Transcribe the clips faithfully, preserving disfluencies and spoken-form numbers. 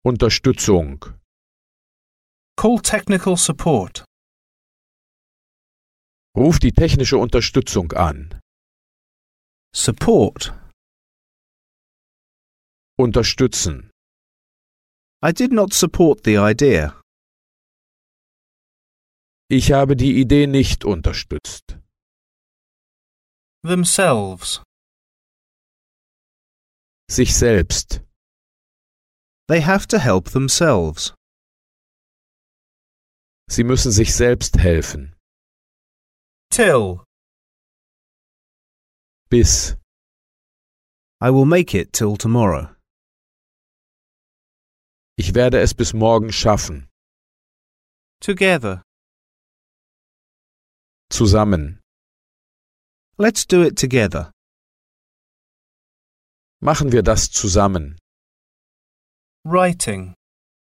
Unterstützung. Call technical support. Ruf die technische Unterstützung an. Support. Unterstützen. I did not support the idea. Ich habe die Idee nicht unterstützt. Themselves. Sich selbst. They have to help themselves. Sie müssen sich selbst helfen. Till. Bis. I will make it till tomorrow. Ich werde es bis morgen schaffen. Together. Zusammen. Let's do it together. Machen wir das zusammen. Writing.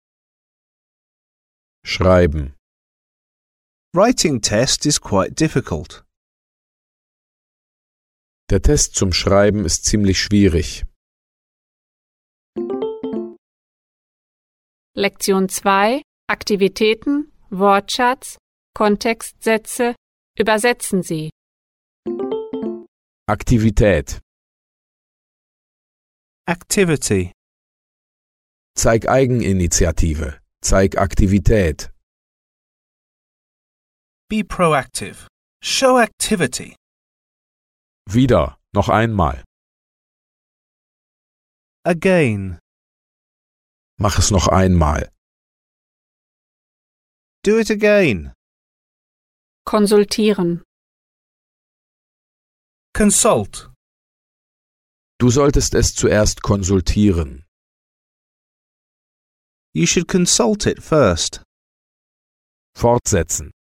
Schreiben. Writing test is quite difficult. Der Test zum Schreiben ist ziemlich schwierig. Lektion zwei. Aktivitäten, Wortschatz, Kontextsätze. Übersetzen Sie. Aktivität. Activity. Zeig Eigeninitiative. Zeig Aktivität. Be proactive. Show activity. Wieder. Noch einmal. Again. Mach es noch einmal. Do it again. Konsultieren. Consult. Du solltest es zuerst konsultieren. You should consult it first. Fortsetzen.